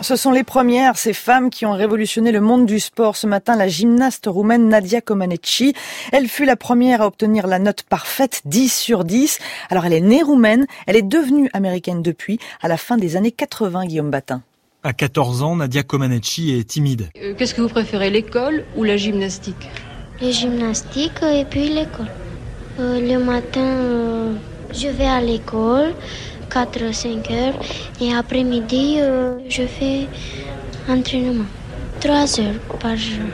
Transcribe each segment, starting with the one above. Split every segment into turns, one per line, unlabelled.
Ce sont les premières, ces femmes qui ont révolutionné le monde du sport. Ce matin, la gymnaste roumaine Nadia Comaneci, elle fut la première à obtenir la note parfaite, 10 sur 10. Alors elle est née roumaine, elle est devenue américaine depuis, à la fin des années 80, Guillaume Batin.
À 14 ans, Nadia Comaneci est timide.
Qu'est-ce que vous préférez, l'école ou la gymnastique?
La gymnastique et puis l'école. Le matin, je vais à l'école, 4-5 heures, et après-midi, je fais entraînement, 3 heures par jour.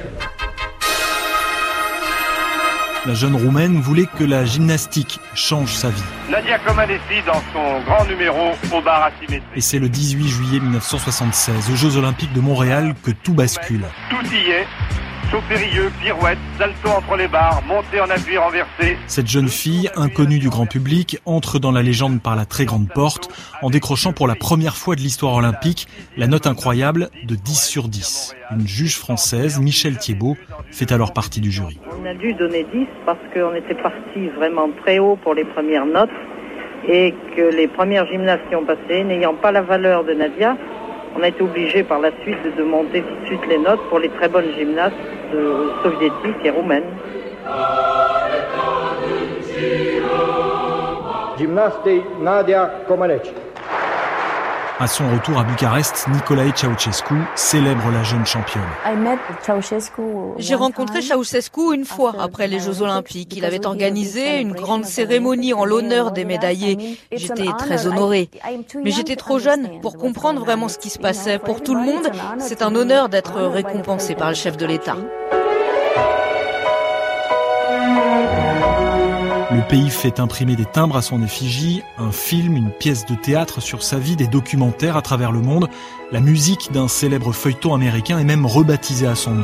La jeune Roumaine voulait que la gymnastique change sa vie.
Nadia Comaneci dans son grand numéro au bar asymétrique.
Et c'est le 18 juillet 1976, aux Jeux Olympiques de Montréal, que tout bascule.
Tout y est. Saut périlleux, pirouette, salto entre les barres, montée en appui renversé.
Cette jeune fille, inconnue du grand public, entre dans la légende par la très grande porte, en décrochant pour la première fois de l'histoire olympique la note incroyable de 10 sur 10. Une juge française, Michèle Thiébaut, fait alors partie du jury.
On a dû donner 10 parce qu'on était parti vraiment très haut pour les premières notes et que les premières gymnastes qui ont passé, n'ayant pas la valeur de Nadia, on a été obligé par la suite de monter tout de suite les notes pour les très bonnes gymnastes soviétiques et roumaines.
Gymnaste Nadia Comaneci.
À son retour à Bucarest, Nicolae Ceausescu célèbre la jeune championne.
J'ai rencontré Ceausescu une fois après les Jeux Olympiques. Il avait organisé une grande cérémonie en l'honneur des médaillés. J'étais très honorée. Mais j'étais trop jeune pour comprendre vraiment ce qui se passait. Pour tout le monde, c'est un honneur d'être récompensé par le chef de l'État.
Le pays fait imprimer des timbres à son effigie, un film, une pièce de théâtre sur sa vie, des documentaires à travers le monde. La musique d'un célèbre feuilleton américain est même rebaptisée à son nom.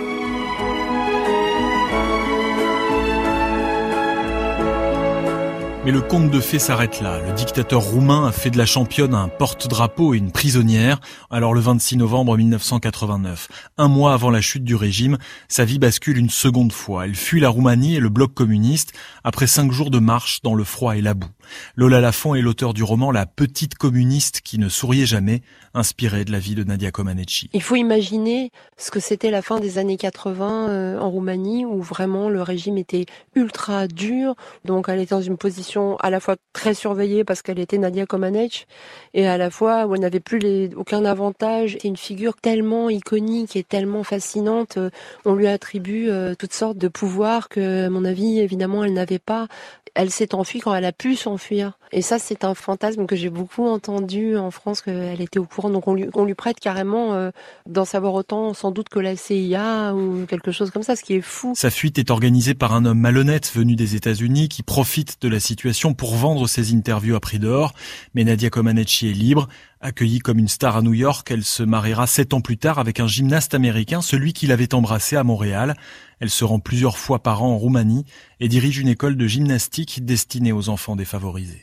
Mais le conte de fées s'arrête là. Le dictateur roumain a fait de la championne un porte-drapeau et une prisonnière. Alors le 26 novembre 1989, un mois avant la chute du régime, sa vie bascule une seconde fois. Elle fuit la Roumanie et le bloc communiste après 5 jours de marche dans le froid et la boue. Lola Lafont est l'auteur du roman La petite communiste qui ne souriait jamais, inspiré de la vie de Nadia Comaneci.
Il faut imaginer ce que c'était la fin des années 80 en Roumanie, où vraiment le régime était ultra dur. Donc elle était dans une position à la fois très surveillée parce qu'elle était Nadia Comaneci, et à la fois où elle n'avait plus aucun avantage. C'est une figure tellement iconique et tellement fascinante. On lui attribue toutes sortes de pouvoirs que, à mon avis, évidemment, elle n'avait pas. Elle s'est enfuie quand elle a pu s'enfuir. Et ça, c'est un fantasme que j'ai beaucoup entendu en France, qu'elle était au courant. Donc on lui prête carrément d'en savoir autant, sans doute, que la CIA ou quelque chose comme ça, ce qui est fou.
Sa fuite est organisée par un homme malhonnête venu des États-Unis qui profite de la situation pour vendre ses interviews à prix d'or. Mais Nadia Comaneci est libre. Accueillie comme une star à New York, elle se mariera 7 ans plus tard avec un gymnaste américain, celui qui l'avait embrassée à Montréal. Elle se rend plusieurs fois par an en Roumanie et dirige une école de gymnastique destinée aux enfants défavorisés.